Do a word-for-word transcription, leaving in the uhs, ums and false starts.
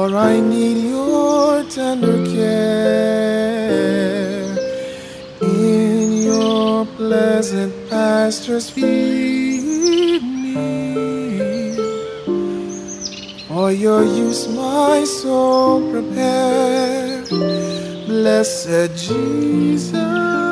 for I need your tender care. In your pleasant pastures feed me, for your use my soul prepare. Blessed Jesus,